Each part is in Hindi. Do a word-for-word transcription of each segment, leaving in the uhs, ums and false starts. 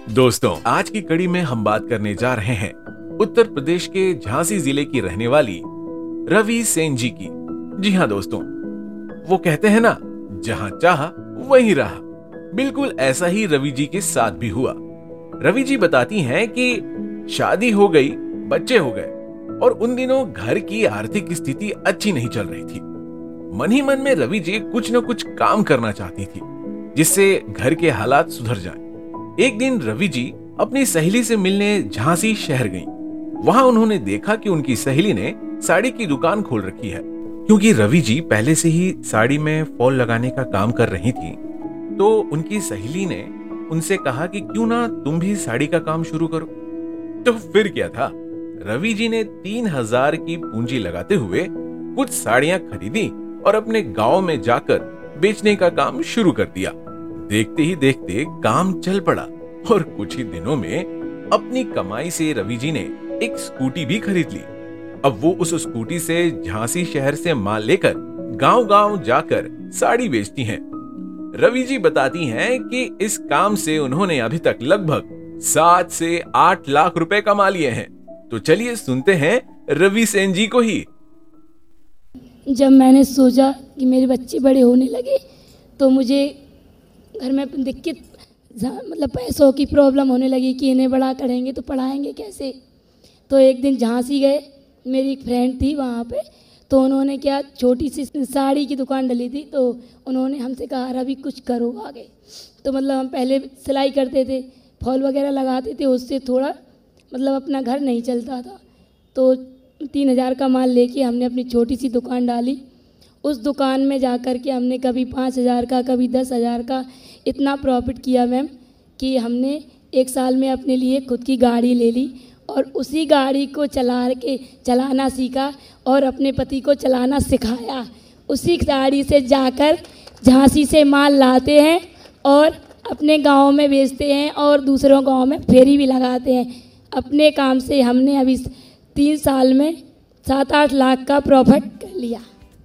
दोस्तों, आज की कड़ी में हम बात करने जा रहे हैं उत्तर प्रदेश के झांसी जिले की रहने वाली रवि सेन जी की। जी हाँ दोस्तों, वो कहते हैं ना, जहां चाह वहीं रहा। बिल्कुल ऐसा ही रवि जी के साथ भी हुआ। रवि जी बताती हैं कि शादी हो गई, बच्चे हो गए और उन दिनों घर की आर्थिक स्थिति अच्छी नहीं चल रही थी। मन ही मन में रवि जी कुछ न कुछ काम करना चाहती थी जिससे घर के हालात सुधर जाएं। एक दिन रवि जी अपनी सहेली से मिलने झांसी शहर गईं। वहां उन्होंने देखा कि उनकी सहेली ने साड़ी की दुकान खोल रखी है। क्योंकि रवि जी पहले से ही साड़ी में फॉल लगाने का काम कर रही थी, तो उनकी सहेली ने उनसे कहा कि क्यों ना तुम भी साड़ी का काम शुरू करो। तो फिर क्या था, रवि जी ने तीन हजार की पूंजी लगाते हुए कुछ साड़ियां खरीदी और अपने गांव में जाकर बेचने का काम शुरू कर दिया। देखते ही देखते काम चल पड़ा और कुछ ही दिनों में अपनी कमाई से रवि जी ने एक स्कूटी भी खरीद ली। अब वो उस स्कूटी से झांसी शहर से माल लेकर गांव-गांव जाकर साड़ी बेचती हैं। रवि जी बताती हैं कि इस काम से उन्होंने अभी तक लगभग सात से आठ लाख रुपए कमा लिए हैं। तो चलिए सुनते हैं रवि सेन जी को ही। जब मैंने सोचा कि मेरे बच्चे बड़े होने लगे तो मुझे घर में दिक्कत, मतलब पैसों की प्रॉब्लम होने लगी कि इन्हें बड़ा करेंगे तो पढ़ाएंगे कैसे। तो एक दिन झांसी गए, मेरी एक फ्रेंड थी वहाँ पे, तो उन्होंने क्या छोटी सी साड़ी की दुकान डाली थी। तो उन्होंने हमसे कहा रवि कुछ करो आगे। तो मतलब हम पहले सिलाई करते थे, फॉल वगैरह लगाते थे, उससे थोड़ा मतलब अपना घर नहीं चलता था। तो तीन हज़ार का माल लेके हमने अपनी छोटी सी दुकान डाली। उस दुकान में जा कर के हमने कभी पाँच हज़ार का, कभी दस हज़ार का इतना प्रॉफिट किया मैम कि हमने एक साल में अपने लिए खुद की गाड़ी ले ली और उसी गाड़ी को चला के चलाना सीखा और अपने पति को चलाना सिखाया। उसी गाड़ी से जाकर झांसी से माल लाते हैं और अपने गांव में बेचते हैं और दूसरों गांव में फेरी भी लगाते हैं। अपने काम से हमने अभी तीन साल में सात आठ लाख का प्रॉफिट कर लिया।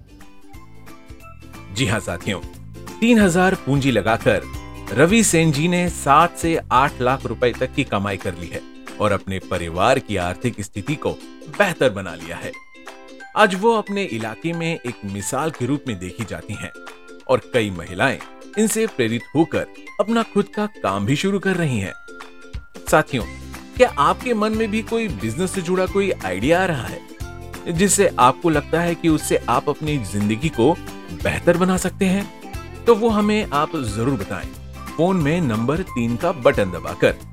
जी हाँ साथियों, तीन हजार पूंजी लगाकर रवि सेन जी ने सात से आठ लाख रुपए तक की कमाई कर ली है और अपने परिवार की आर्थिक स्थिति को बेहतर बना लिया है। आज वो अपने इलाके में एक मिसाल के रूप में देखी जाती हैं और कई महिलाएं इनसे प्रेरित होकर अपना खुद का काम भी शुरू कर रही हैं। साथियों, क्या आपके मन में भी कोई बिजनेस से जुड़ा कोई आइडिया आ रहा है जिससे आपको लगता है कि उससे आप अपनी जिंदगी को बेहतर बना सकते हैं? तो वो हमें आप जरूर बताएं फोन में नंबर तीन का बटन दबाकर।